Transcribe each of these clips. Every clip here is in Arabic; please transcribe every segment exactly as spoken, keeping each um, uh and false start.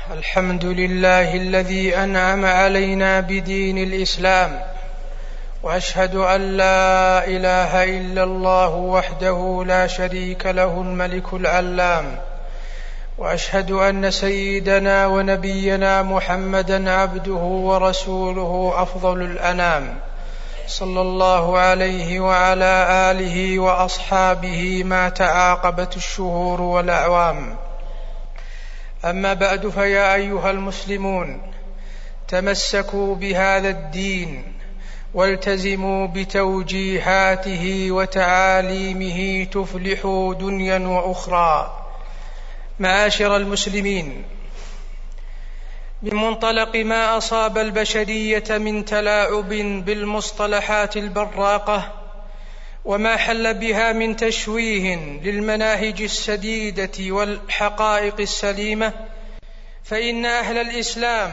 الحمد لله الذي أنعم علينا بدين الإسلام، وأشهد أن لا إله إلا الله وحده لا شريك له الملك العلام، وأشهد أن سيدنا ونبينا محمدًا عبده ورسوله أفضل الأنام، صلى الله عليه وعلى آله وأصحابه ما تعاقبت الشهور والأعوام. أما بعد، فيا أيها المسلمون، تمسكوا بهذا الدين والتزموا بتوجيهاته وتعاليمه تفلحوا دنيا وأخرى. معاشر المسلمين، من منطلق ما أصاب البشرية من تلاعب بالمصطلحات البراقة وما حل بها من تشويه للمناهج السديدة والحقائق السليمة، فإن أهل الإسلام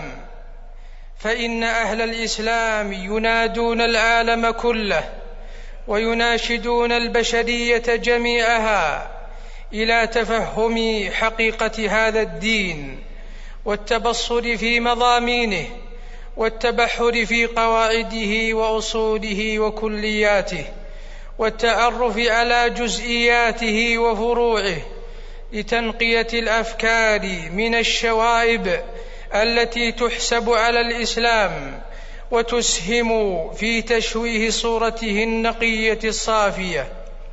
فإن أهل الإسلام ينادون العالم كله ويناشدون البشرية جميعها إلى تفهم حقيقة هذا الدين والتبصر في مضامينه والتبحر في قواعده وأصوله وكلياته والتعرف على جزئياته وفروعه، لتنقية الأفكار من الشوائب التي تحسب على الإسلام وتسهم في تشويه صورته النقية الصافية.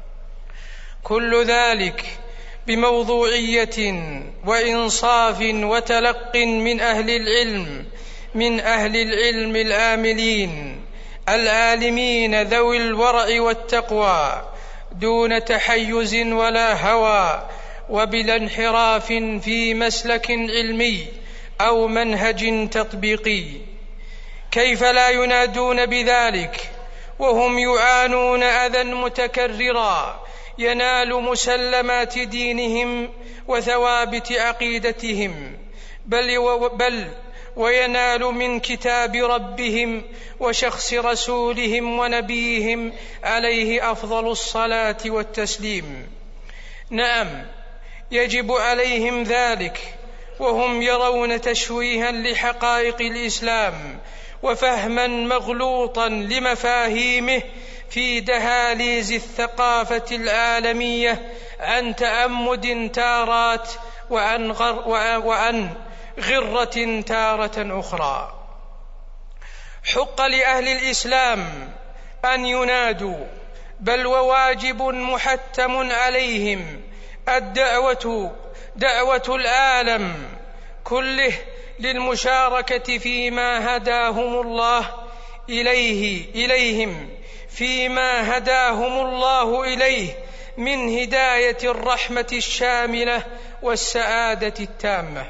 كل ذلك بموضوعية وإنصاف وتلق من أهل العلم من أهل العلم العاملين العالمين ذوي الورع والتقوى، دون تحيز ولا هوى، وبلا انحراف في مسلك علمي أو منهج تطبيقي. كيف لا ينادون بذلك وهم يعانون أذى متكررا ينال مسلمات دينهم وثوابت عقيدتهم، بل, بل وينال من كتاب ربهم وشخص رسولهم ونبيهم عليه أفضل الصلاة والتسليم. نعم، يجب عليهم ذلك وهم يرون تشويها لحقائق الإسلام وفهما مغلوطا لمفاهيمه في دهاليز الثقافة العالمية عن تأمد تارات وعن, غر وعن غرة تارة أخرى. حق لأهل الإسلام أن ينادوا، بل وواجب محتم عليهم الدعوة دعوة العالم كله للمشاركة فيما هداهم الله إليه إليهم فيما هداهم الله إليه من هداية الرحمة الشاملة والسعادة التامة.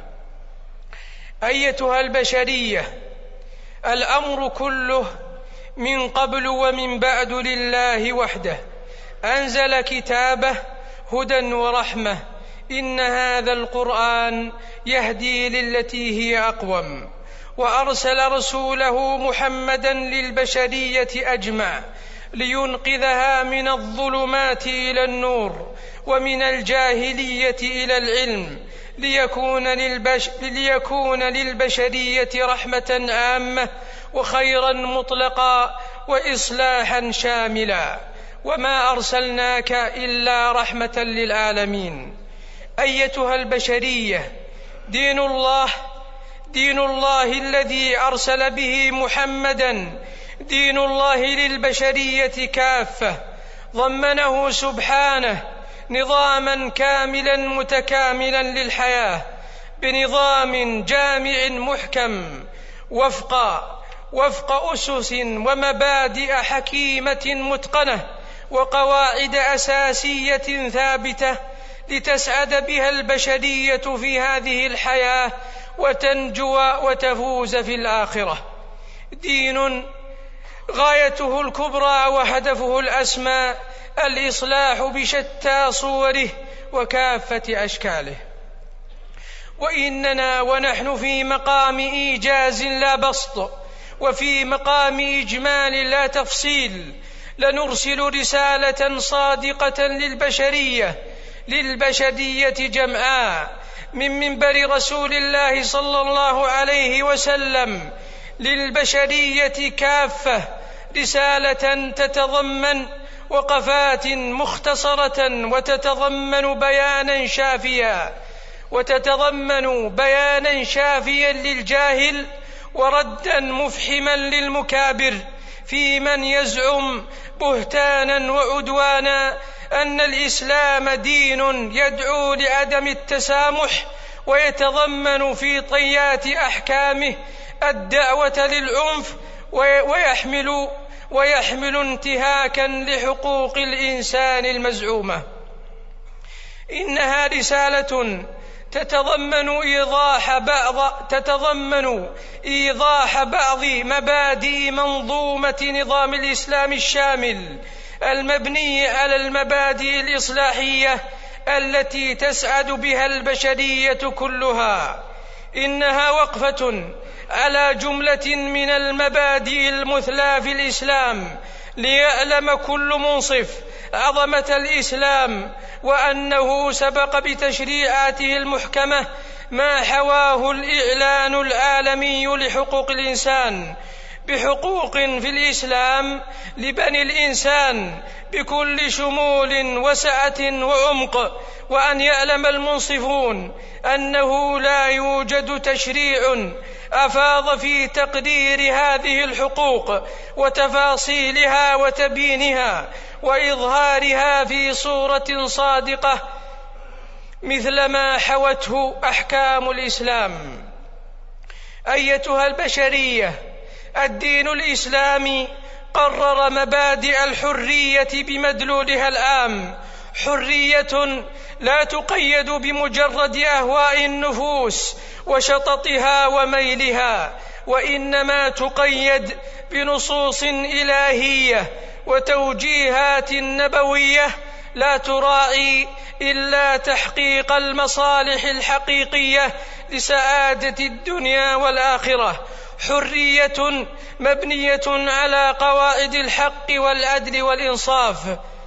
أيتها البشرية، الأمر كله من قبل ومن بعد لله وحده، أنزل كتابه هدى ورحمة، إن هذا القرآن يهدي للتي هي أقوم، وأرسل رسوله محمدا للبشرية أجمع لينقذها من الظلمات إلى النور ومن الجاهلية إلى العلم، ليكون, للبش ليكون للبشرية رحمة عامة وخيرا مطلقا وإصلاحا شاملا، وما أرسلناك إلا رحمة للعالمين. أيتها البشرية، دين الله دين الله الذي أرسل به محمدا دين الله للبشرية كافة، ضمنه سبحانه نظاما كاملا متكاملا للحياة، بنظام جامع محكم وفق وفق أسس ومبادئ حكيمة متقنة وقواعد أساسية ثابتة، لتسعد بها البشرية في هذه الحياة وتنجو وتفوز في الآخرة. دين غايته الكبرى وهدفه الأسمى الإصلاح بشتى صوره وكافة أشكاله. وإننا ونحن في مقام إيجاز لا بسط، وفي مقام إجمال لا تفصيل، لنرسل رسالة صادقة للبشرية للبشرية جمعاء من منبر رسول الله صلى الله عليه وسلم للبشرية كافة رسالة تتضمن وقفات مختصرة وتتضمن بيانا شافيا وتتضمن بيانا شافيا للجاهل وردا مفحما للمكابر في من يزعم بهتانا وعدوانا أن الإسلام دين يدعو لعدم التسامح ويتضمن في طيات أحكامه الدعوة للعنف ويحمل ويحمل انتهاكا لحقوق الإنسان المزعومة. إنها رسالة تتضمن إيضاح بعض تتضمن إيضاح بعض مبادئ منظومة نظام الإسلام الشامل المبني على المبادئ الإصلاحية التي تسعد بها البشرية كلها. إنها وقفة على جملة من المبادئ المثلى في الإسلام ليعلم كل منصف عظمة الإسلام وأنه سبق بتشريعاته المحكمة ما حواه الإعلان العالمي لحقوق الإنسان بحقوق في الإسلام لبني الإنسان بكل شمول وسعة وعمق. وأن يعلم المنصفون أنه لا يوجد تشريع أفاض في تقدير هذه الحقوق وتفاصيلها وتبيينها وإظهارها في صورة صادقة مثل ما حوته أحكام الإسلام. أيتها البشرية، الدين الإسلامي قرر مبادئ الحرية بمدلولها العام، حرية لا تقيد بمجرد أهواء النفوس وشططها وميلها، وإنما تقيد بنصوص إلهية وتوجيهات نبوية لا تراعي إلا تحقيق المصالح الحقيقية لسعادة الدنيا والآخرة، حرية مبنية على قواعد الحق والعدل والإنصاف،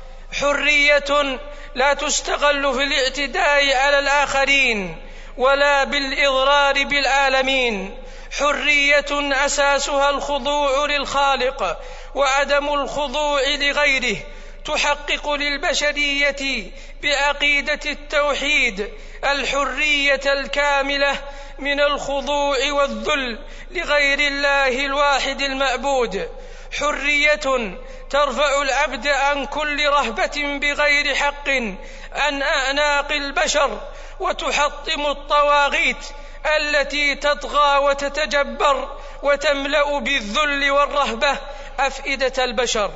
حرية لا تستغل في الاعتداء على الآخرين ولا بالإضرار بالعالمين، حرية أساسها الخضوع للخالق وعدم الخضوع لغيره، تحقق للبشرية بعقيدة التوحيد الحرية الكاملة من الخضوع والذل لغير الله الواحد المعبود، حرية ترفع العبد عن كل رهبة بغير حق عن أعناق البشر وتحطم الطواغيت التي تطغى وتتجبر وتملأ بالذل والرهبة أفئدة البشر.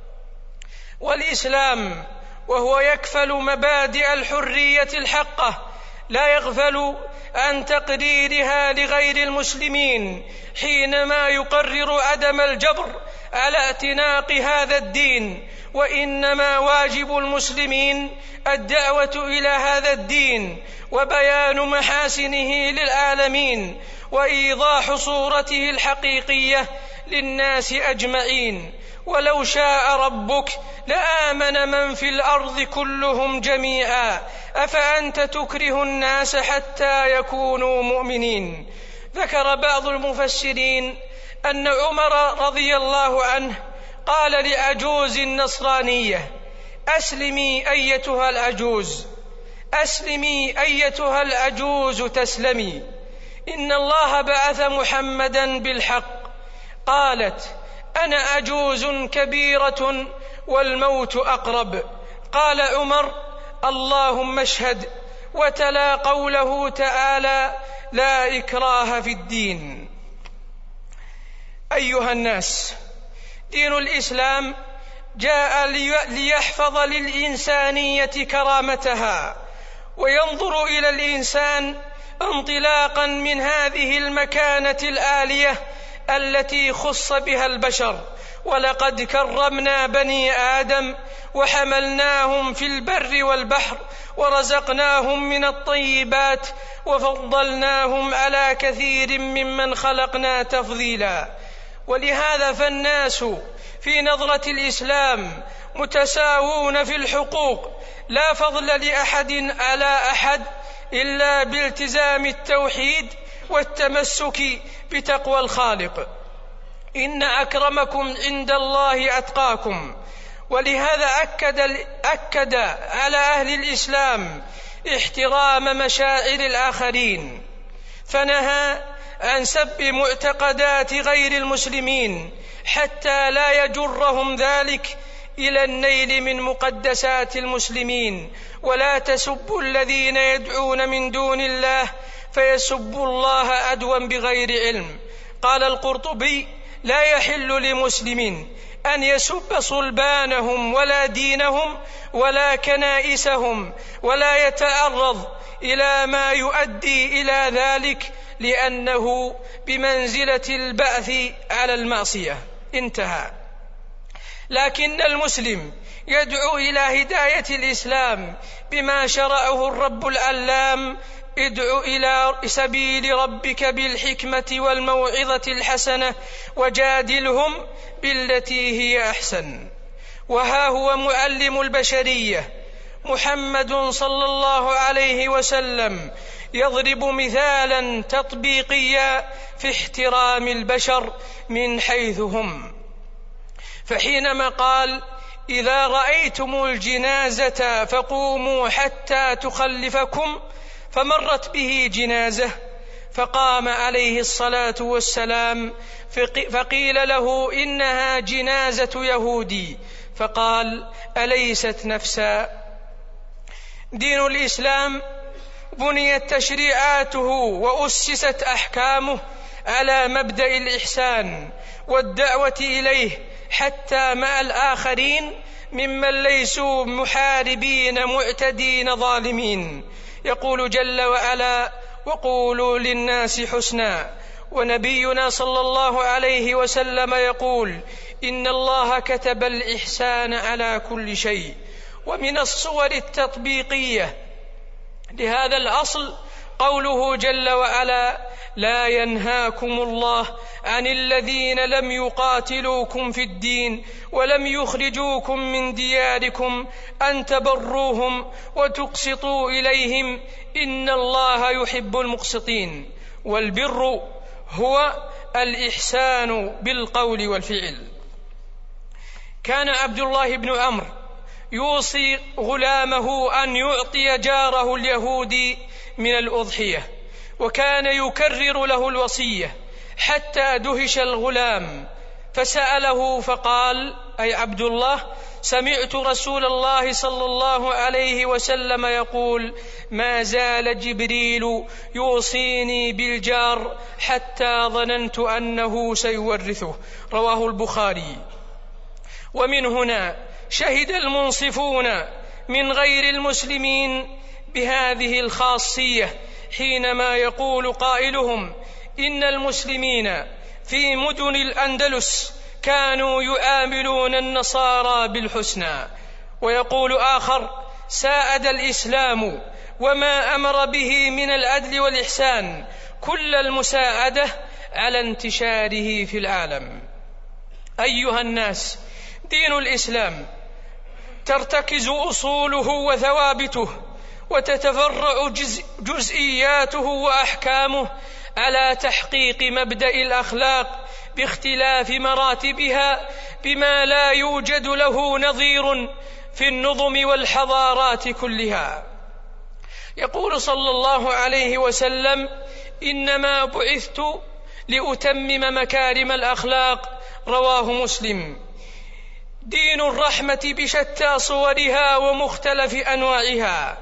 والإسلام وهو يكفل مبادئ الحرية الحقة لا يغفل عن تقريرها لغير المسلمين حينما يقرر عدم الجبر على اعتناق هذا الدين، وإنما واجب المسلمين الدعوة إلى هذا الدين وبيان محاسنه للعالمين وإيضاح صورته الحقيقية للناس أجمعين. ولو شاء ربك لآمن من في الأرض كلهم جميعا أفأنت تكره الناس حتى يكونوا مؤمنين. ذكر بعض المفسرين أن عمر رضي الله عنه قال لعجوز نصرانية: أسلمي أيتها العجوز، أسلمي أيتها العجوز تسلمي، إن الله بعث محمدا بالحق. قالت: أنا عجوز كبيرة والموت أقرب. قال عمر: اللهم اشهد، وتلا قوله تعالى: لا إكراه في الدين. أيها الناس، دين الإسلام جاء ليحفظ للإنسانية كرامتها وينظر إلى الإنسان انطلاقا من هذه المكانة العالية التي خص بها البشر. ولقد كرمنا بني آدم وحملناهم في البر والبحر ورزقناهم من الطيبات وفضلناهم على كثير ممن خلقنا تفضيلا. ولهذا فالناس في نظرة الإسلام متساوون في الحقوق، لا فضل لأحد على أحد إلا بالتزام التوحيد والتمسك بتقوى الخالق. إن أكرمكم عند الله أتقاكم. ولهذا أكد, أكد على أهل الإسلام احترام مشاعر الآخرين، فنهى عن سب معتقدات غير المسلمين حتى لا يجرهم ذلك إلى النيل من مقدسات المسلمين. ولا تسبوا الذين يدعون من دون الله فيسبوا الله عدوا بغير علم. قال القرطبي: لا يحل لمسلم أن يسب صلبانهم ولا دينهم ولا كنائسهم، ولا يتعرض إلى ما يؤدي إلى ذلك، لأنه بمنزلة البعث على المعصية. انتهى. لكن المسلم يدعو إلى هداية الإسلام بما شرعه الرب العلام: ادع إلى سبيل ربك بالحكمة والموعظة الحسنة وجادلهم بالتي هي أحسن. وها هو معلم البشرية محمد صلى الله عليه وسلم يضرب مثالا تطبيقيا في احترام البشر من حيث هم، فحينما قال: إذا رأيتم الجنازة فقوموا حتى تخلفكم، فمرت به جنازة فقام عليه الصلاة والسلام فقيل له: إنها جنازة يهودي، فقال: أليست نفسا؟ دين الإسلام بنيت تشريعاته وأسست أحكامه على مبدأ الإحسان والدعوة إليه حتى مع الآخرين ممن ليسوا محاربين معتدين ظالمين. يقول جل وعلا: وقولوا للناس حسنا. ونبينا صلى الله عليه وسلم يقول: إن الله كتب الإحسان على كل شيء. ومن الصور التطبيقية لهذا الأصل قوله جل وعلا: لا ينهاكم الله عن الذين لم يقاتلوكم في الدين ولم يخرجوكم من دياركم أن تبروهم وتقسطوا إليهم إن الله يحب المقسطين. والبر هو الإحسان بالقول والفعل. كان عبد الله بن عمرو يوصي غلامه أن يعطي جاره اليهودي من الأضحية، وكان يكرر له الوصية حتى دهش الغلام، فسأله فقال: أي عبد الله، سمعت رسول الله صلى الله عليه وسلم يقول: ما زال جبريل يوصيني بالجار حتى ظننت أنه سيورثه. رواه البخاري. ومن هنا شهد المنصفون من غير المسلمين بهذه الخاصية حينما يقول قائلهم: إن المسلمين في مدن الأندلس كانوا يعاملون النصارى بالحسنى. ويقول آخر: ساعد الإسلام وما أمر به من العدل والإحسان كل المساعدة على انتشاره في العالم. أيها الناس، دين الإسلام ترتكز أصوله وثوابته وتتفرع جز جزئياته وأحكامه على تحقيق مبدأ الأخلاق باختلاف مراتبها بما لا يوجد له نظير في النظم والحضارات كلها. يقول صلى الله عليه وسلم: إنما بعثت لأتمم مكارم الأخلاق. رواه مسلم. دين الرحمة بشتى صورها ومختلف أنواعها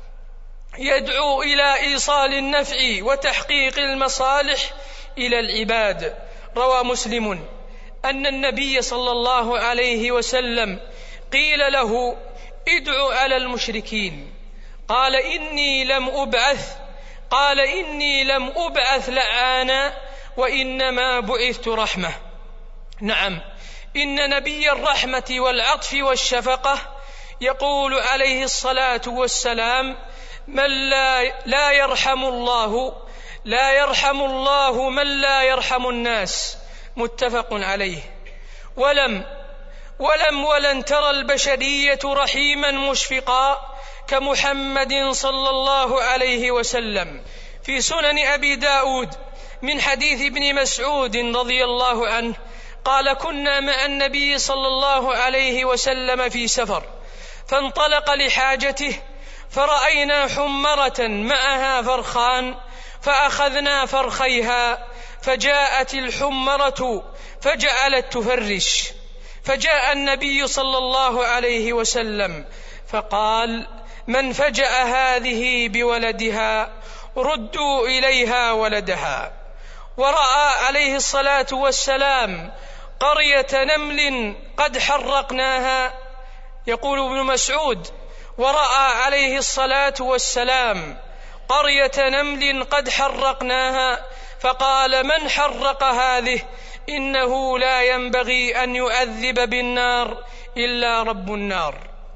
يدعو إلى إيصال النفع وتحقيق المصالح إلى العباد. روى مسلم أن النبي صلى الله عليه وسلم قيل له: ادع على المشركين. قال: إني لم أبعث قال إني لم أبعث لعانا وإنما بعثت رحمة. نعم، إن نبي الرحمة والعطف والشفقة يقول عليه الصلاة والسلام: من لا, لا يرحم الله لا يرحم الله من لا يرحم الناس. متفق عليه. ولم ولم ولن ترى البشرية رحيما مشفقا كمحمد صلى الله عليه وسلم. في سنن أبي داود من حديث ابن مسعود رضي الله عنه قال: كنا مع النبي صلى الله عليه وسلم في سفر، فانطلق لحاجته، فرأينا حمرة معها فرخان، فأخذنا فرخيها، فجاءت الحمرة فجعلت تفرش، فجاء النبي صلى الله عليه وسلم فقال: من فجأ هذه بولدها ردوا إليها ولدها. ورأى عليه الصلاة والسلام قرية نمل قد حرقناها. يقول ابن مسعود: ورأى عليه الصلاة والسلام قرية نمل قد حرقناها، فقال: من حرق هذه؟ إنه لا ينبغي أن يؤذب بالنار إلا رب النار.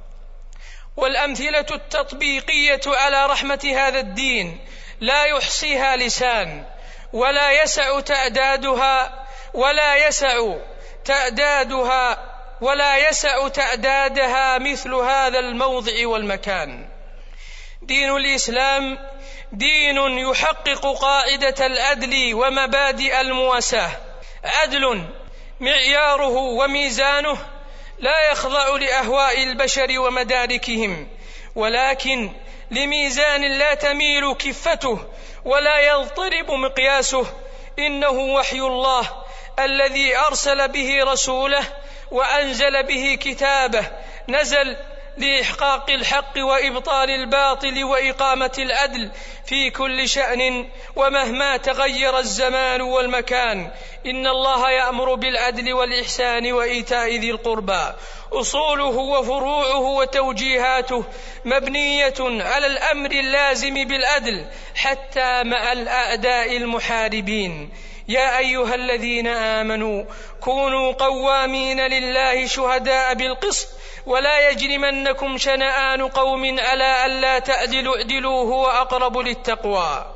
والأمثلة التطبيقية على رحمة هذا الدين لا يحصيها لسان، ولا يسع تعدادها ولا يسع تعدادها ولا يسع تعدادها مثل هذا الموضع والمكان. دين الإسلام دين يحقق قاعدة العدل ومبادئ المواساة. عدل معياره وميزانه لا يخضع لأهواء البشر ومداركهم، ولكن لميزان لا تميل كفته ولا يضطرب مقياسه. إنه وحي الله الذي أرسل به رسوله وأنزل به كتابه، نزل لإحقاق الحق وإبطال الباطل وإقامة العدل في كل شأن ومهما تغير الزمان والمكان. إن الله يأمر بالعدل والإحسان وإيتاء ذي القربى. أصوله وفروعه وتوجيهاته مبنية على الأمر اللازم بالعدل حتى مع الأعداء المحاربين. يا أيها الذين آمنوا كونوا قوامين لله شهداء بالقسط ولا يجرمنكم شنآن قوم على ألا تعدلوا اعدلوا هو أقرب للتقوى.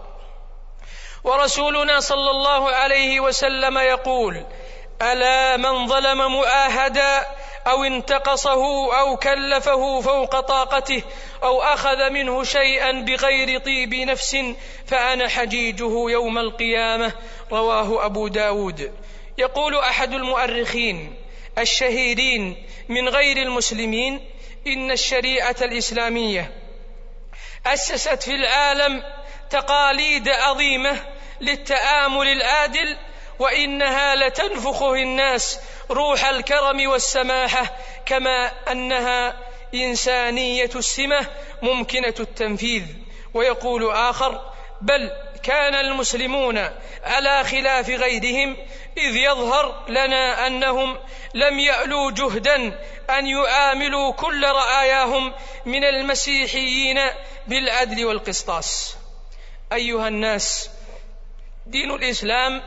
ورسولنا صلى الله عليه وسلم يقول: ألا من ظلم مؤاهدا أو انتقصه أو كلفه فوق طاقته أو أخذ منه شيئا بغير طيب نفس فأنا حجيجه يوم القيامة. رواه أبو داود. يقول أحد المؤرخين الشهيرين من غير المسلمين: إن الشريعة الإسلامية أسست في العالم تقاليد عظيمة للتآمل العادل، وإنها لتنفخ في الناس روح الكرم والسماحة، كما أنها إنسانية السمة ممكنة التنفيذ. ويقول آخر: بل كان المسلمون على خلاف غيرهم، إذ يظهر لنا أنهم لم يألوا جهدا أن يعاملوا كل رعاياهم من المسيحيين بالعدل والقسطاس. أيها الناس، دين الإسلام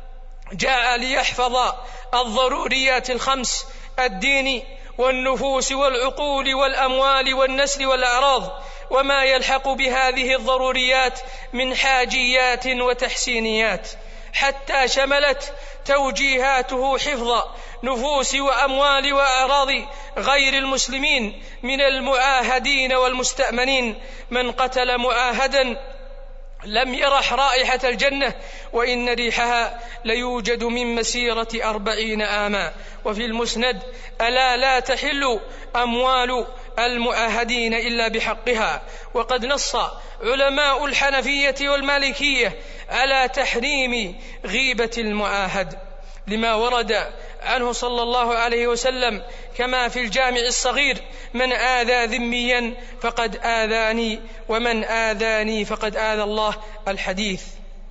جاء ليحفظ الضروريات الخمس: الدين والنفوس والعقول والأموال والنسل والأعراض وما يلحق بهذه الضروريات من حاجيات وتحسينيات، حتى شملت توجيهاته حفظ نفوس وأموال وأعراض غير المسلمين من المعاهدين والمستأمنين. من قتل معاهدا لم يرح رائحة الجنة، وإن ريحها ليوجد من مسيرة أربعين عاما. وفي المسند: ألا لا تحل أموال المعاهدين إلا بحقها. وقد نص علماء الحنفية والمالكية على تحريم غيبة المعاهد لما ورد عنه صلى الله عليه وسلم كما في الجامع الصغير: من آذى ذميا فقد آذاني ومن آذاني فقد آذى الله، الحديث.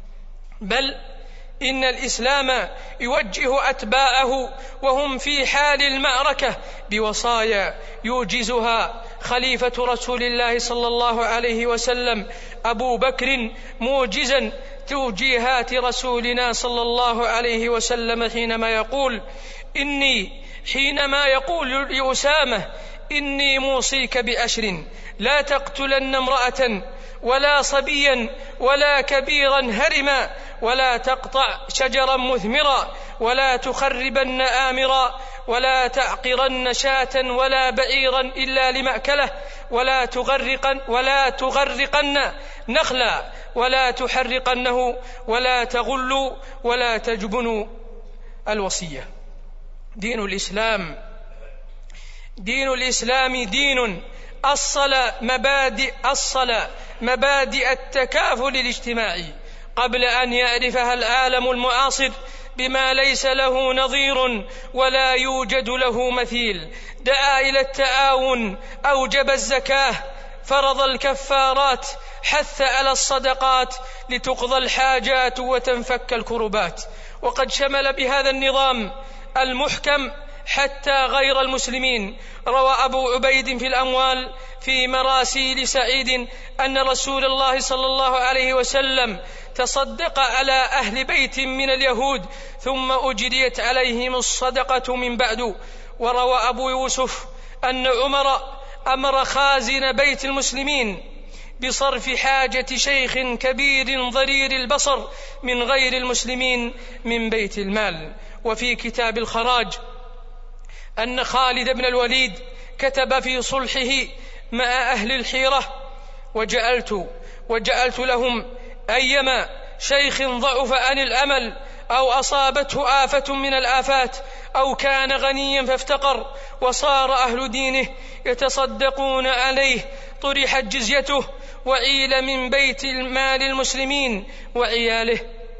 بل إن الإسلام يوجه أتباعه وهم في حال المعركة بوصايا يوجزها خليفة رسول الله صلى الله عليه وسلم أبو بكر، موجزا توجيهات رسولنا صلى الله عليه وسلم حينما يقول: إني حينما يقول لأسامة: إني موصيك بأشر: لا تقتلن امرأة ولا صبيا ولا كبيرا هرما ولا تقطع شجرا مثمرا ولا تخربن آمرا ولا تعقرن شاة ولا بعيرا إلا لمأكله ولا تغرقن, ولا تغرقن نخلا ولا تحرقنه ولا تغلوا ولا تجبنوا. الوصية. دين الإسلام دين الإسلام دين أصل مبادئ أصل مبادئ التكافل الاجتماعي قبل أن يعرفها العالم المعاصر بما ليس له نظير ولا يوجد له مثيل. دعا إلى التعاون، أوجب الزكاة، فرض الكفارات، حث على الصدقات لتقضى الحاجات وتنفك الكربات. وقد شمل بهذا النظام المحكم حتى غير المسلمين. روى أبو عبيد في الأموال في مراسيل سعيد أن رسول الله صلى الله عليه وسلم تصدق على أهل بيت من اليهود ثم أجريت عليهم الصدقة من بعد. وروى أبو يوسف أن عمر أمر خازن بيت المسلمين بصرف حاجة شيخ كبير ضرير البصر من غير المسلمين من بيت المال. وفي كتاب الخراج أن خالد بن الوليد كتب في صلحه مع أهل الحيرة: وجعلت, وجعلت لهم أيما شيخ ضعف عن الأمل أو أصابته آفة من الآفات أو كان غنيا فافتقر وصار أهل دينه يتصدقون عليه طرحت جزيته وعيل من بيت المال المسلمين وعياله.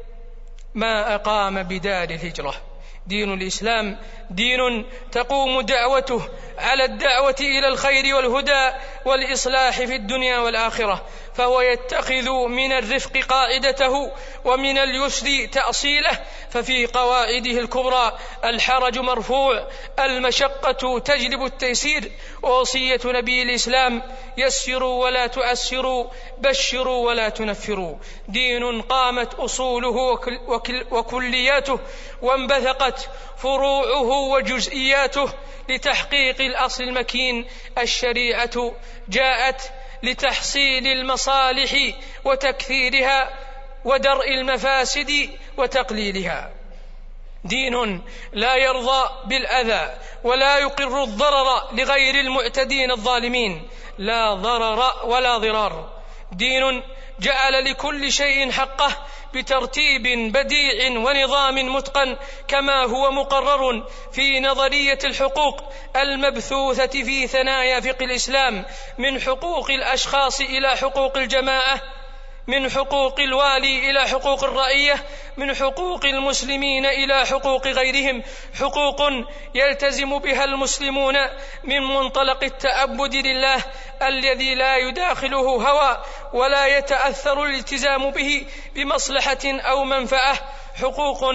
ما أقام بدار الهجرة. دين الإسلام دين تقوم دعوته على الدعوة إلى الخير والهدى والإصلاح في الدنيا والآخرة، فهو يتخذ من الرفق قاعدته ومن اليسر تأصيله. ففي قواعده الكبرى: الحرج مرفوع، المشقة تجلب التيسير. ووصية نبي الإسلام: يسروا ولا تعسروا، بشروا ولا تنفروا. دين قامت أصوله وكلياته وانبثقت فروعه وجزئياته لتحقيق الأصل المكين. الشريعة جاءت لتحصيل المصالح وتكثيرها ودرء المفاسد وتقليلها. دين لا يرضى بالأذى ولا يقر الضرر لغير المعتدين الظالمين، لا ضرر ولا ضرار. دين جعل لكل شيء حقه بترتيب بديع ونظام متقن، كما هو مقرر في نظرية الحقوق المبثوثة في ثنايا فقه الإسلام، من حقوق الأشخاص إلى حقوق الجماعة، من حقوق الوالي إلى حقوق الرعية، من حقوق المسلمين إلى حقوق غيرهم. حقوق يلتزم بها المسلمون من منطلق التعبد لله الذي لا يداخله هوى ولا يتأثر الالتزام به بمصلحة أو منفعة. حقوق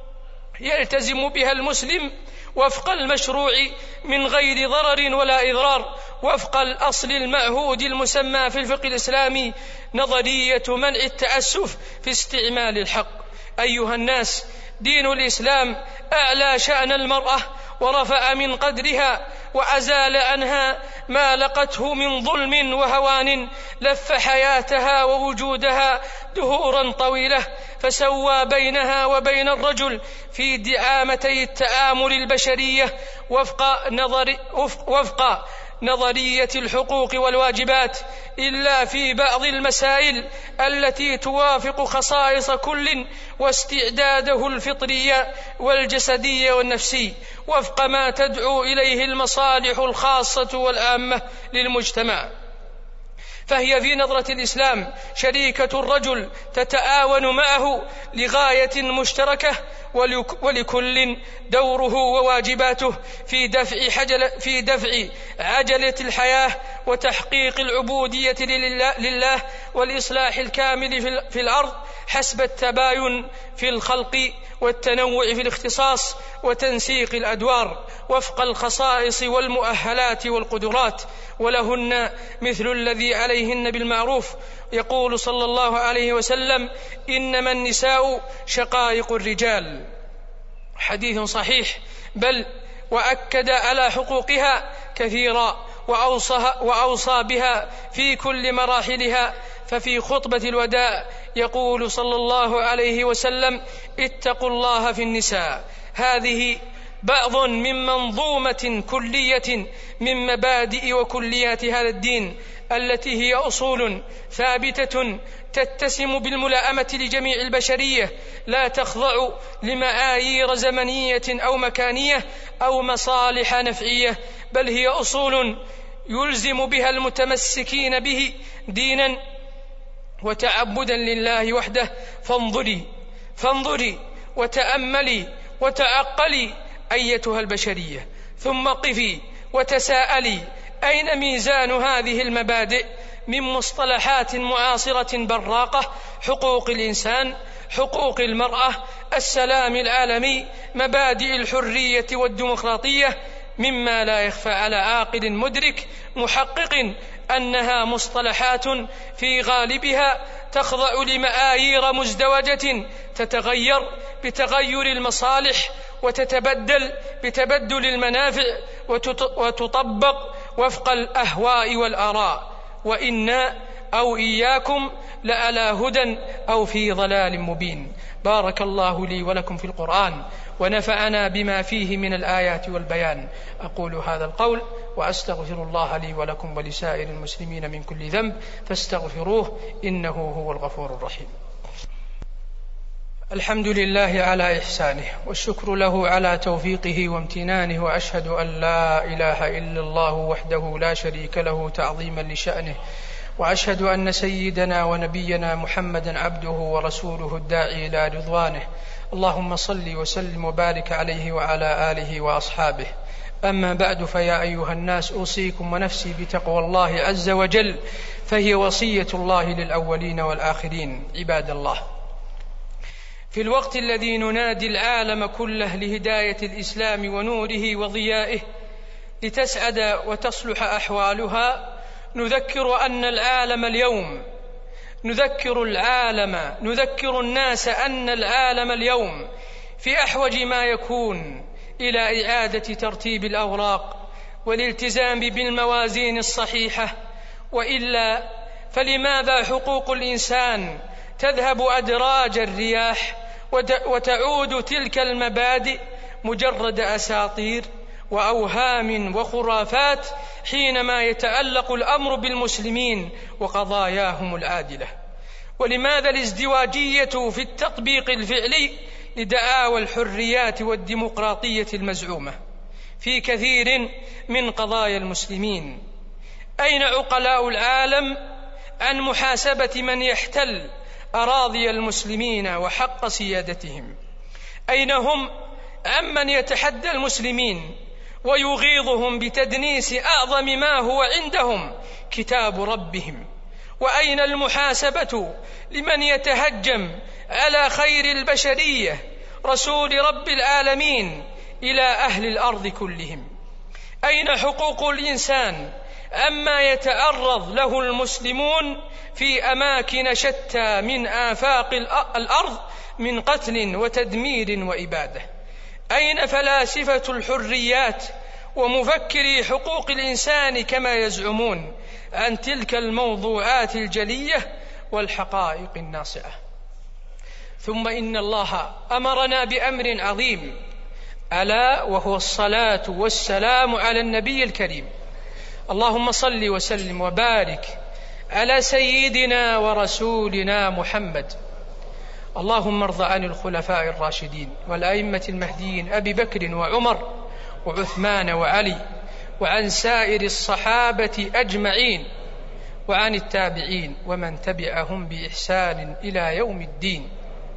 يلتزم بها المسلم وفق المشروع من غير ضرر ولا إضرار، وفق الأصل المعهود المسمى في الفقه الإسلامي نظرية منع التأسف في استعمال الحق. أيها الناس، دين الإسلام أعلى شأن المرأة ورفع من قدرها وأزال عنها ما لقته من ظلم وهوان، لف حياتها ووجودها دهورا طويلة، فسوى بينها وبين الرجل في دعامتي التآمر البشرية وفق, نظر وفق, وفق نظرية الحقوق والواجبات، إلا في بعض المسائل التي توافق خصائص كل واستعداده الفطري والجسدي والنفسي وفق ما تدعو إليه المصالح الخاصة والعامة للمجتمع. فهي في نظرة الإسلام شريكة الرجل تتعاون معه لغاية مشتركة، ولكل دوره وواجباته في دفع, حجل في دفع عجلة الحياة وتحقيق العبودية لله والإصلاح الكامل في الأرض حسب التباين في الخلق والتنوع في الاختصاص وتنسيق الأدوار وفق الخصائص والمؤهلات والقدرات، ولهن مثل الذي عليهن بالمعروف. يقول صلى الله عليه وسلم: إنما النساء شقائق الرجال. حديث صحيح، بل وأكد على حقوقها كثيرا وأوصى بها في كل مراحلها. ففي خطبة الوداع يقول صلى الله عليه وسلم: اتقوا الله في النساء. هذه بعض من منظومة كلية من مبادئ وكليات هذا الدين، التي هي أصول ثابتة تتسم بالملائمة لجميع البشرية، لا تخضع لمعايير زمنية أو مكانية أو مصالح نفعية، بل هي أصول يلزم بها المتمسكين به دينا وتعبدا لله وحده. فانظري فانظري وتأملي وتعقلي أيتها البشرية، ثم قفي وتساءلي: أين ميزان هذه المبادئ من مصطلحات معاصرة براقة؟ حقوق الإنسان، حقوق المرأة، السلام العالمي، مبادئ الحرية والديمقراطية، مما لا يخفى على عاقل مدرك محقق أنها مصطلحات في غالبها تخضع لمعايير مزدوجة تتغير بتغير المصالح وتتبدل بتبدل المنافع وتطبق وفق الأهواء والآراء، وإنا أو إياكم لعلى هدى أو في ضلال مبين. بارك الله لي ولكم في القرآن ونفعنا بما فيه من الآيات والبيان. أقول هذا القول وأستغفر الله لي ولكم ولسائر المسلمين من كل ذنب فاستغفروه إنه هو الغفور الرحيم. الحمد لله على إحسانه، والشكر له على توفيقه وامتنانه، وأشهد أن لا إله إلا الله وحده لا شريك له تعظيما لشأنه، وأشهد أن سيدنا ونبينا محمدا عبده ورسوله الداعي إلى رضوانه. اللهم صل وسلم وبارك عليه وعلى آله وأصحابه. أما بعد، فيا أيها الناس، أوصيكم ونفسي بتقوى الله عز وجل، فهي وصية الله للأولين والآخرين. عباد الله، في الوقت الذي ننادي العالم كله لهداية الإسلام ونوره وضيائه لتسعد وتصلح أحوالها، نذكر أن العالم اليوم نذكر العالم نذكر الناس أن العالم اليوم في أحوج ما يكون إلى إعادة ترتيب الأوراق والالتزام بالموازين الصحيحة، وإلا فلماذا حقوق الإنسان تذهب أدراج الرياح وتعود تلك المبادئ مجرد أساطير وأوهام وخرافات حينما يتعلق الأمر بالمسلمين وقضاياهم العادلة؟ ولماذا الازدواجية في التطبيق الفعلي لدعاوى الحريات والديمقراطية المزعومة في كثير من قضايا المسلمين؟ أين عقلاء العالم عن محاسبة من يحتل أراضي المسلمين وحق سيادتهم؟ أين هم عمن يتحدى المسلمين ويغيظهم بتدنيس أعظم ما هو عندهم كتاب ربهم؟ وأين المحاسبة لمن يتهجم على خير البشرية رسول رب العالمين إلى أهل الأرض كلهم؟ أين حقوق الإنسان أما يتعرض له المسلمون في أماكن شتى من آفاق الأرض من قتل وتدمير وإبادة؟ أين فلاسفة الحريات ومفكري حقوق الإنسان كما يزعمون عن تلك الموضوعات الجلية والحقائق الناصعة؟ ثم إن الله أمرنا بأمر عظيم، ألا وهو الصلاة والسلام على النبي الكريم. اللهم صل وسلم وبارك على سيدنا ورسولنا محمد. اللهم ارض عن الخلفاء الراشدين والأئمة المهديين أبي بكر وعمر وعثمان وعلي، وعن سائر الصحابة أجمعين، وعن التابعين ومن تبعهم بإحسان إلى يوم الدين.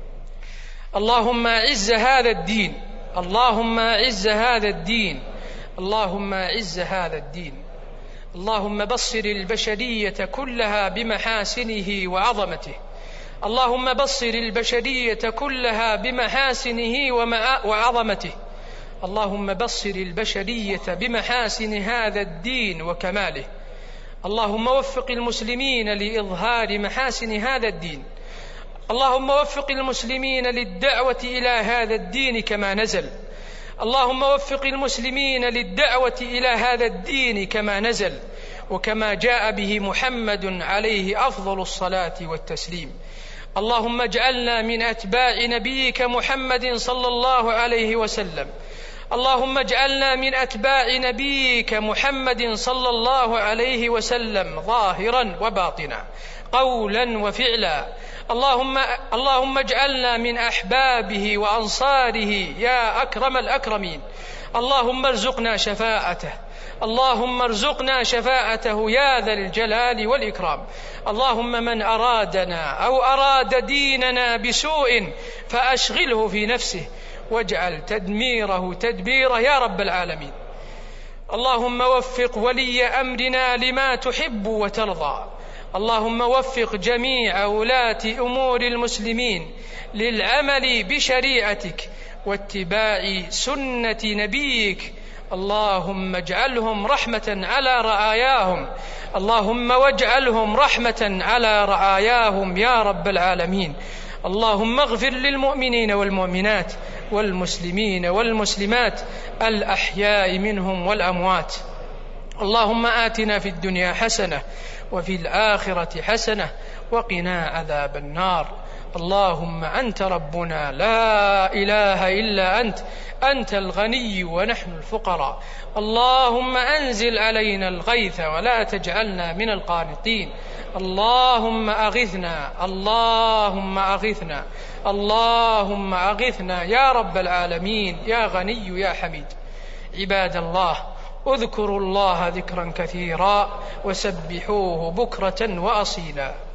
اللهم أعز هذا الدين اللهم أعز هذا الدين اللهم أعز هذا الدين اللهم بصر البشرية كلها بمحاسنه وعظمته. اللهم بصر البشرية كلها بمحاسنه وعظمته. اللهم بصر البشرية بمحاسن هذا الدين وكماله. اللهم وفق المسلمين لإظهار محاسن هذا الدين. اللهم وفق المسلمين للدعوة إلى هذا الدين كما نزل. اللهم وفق المسلمين للدعوة إلى هذا الدين كما نزل وكما جاء به محمد عليه أفضل الصلاة والتسليم. اللهم اجعلنا من أتباع نبيك محمد صلى الله عليه وسلم. اللهم اجعلنا من أتباع نبيك محمد صلى الله عليه وسلم ظاهرا وباطنا، قولا وفعلا. اللهم, اللهم اجعلنا من أحبابه وأنصاره يا أكرم الأكرمين. اللهم ارزقنا شفاعته، اللهم ارزقنا شفاعته يا ذا الجلال والإكرام. اللهم من أرادنا أو أراد ديننا بسوء فأشغله في نفسه واجعل تدميره تدبيره يا رب العالمين. اللهم وفق ولي أمرنا لما تحب وترضى. اللهم وفق جميع ولاة أمور المسلمين للعمل بشريعتك واتباع سنة نبيك. اللهم اجعلهم رحمة على رعاياهم، اللهم واجعلهم رحمة على رعاياهم يا رب العالمين. اللهم اغفر للمؤمنين والمؤمنات والمسلمين والمسلمات الأحياء منهم والأموات. اللهم آتنا في الدنيا حسنة وفي الآخرة حسنة وقنا عذاب النار. اللهم أنت ربنا لا إله إلا أنت، أنت الغني ونحن الفقراء. اللهم أنزل علينا الغيث ولا تجعلنا من القانطين. اللهم أغثنا، اللهم أغثنا، اللهم أغثنا يا رب العالمين يا غني يا حميد. عباد الله، اذكروا الله ذكرا كثيرا وسبحوه بكرة وأصيلا.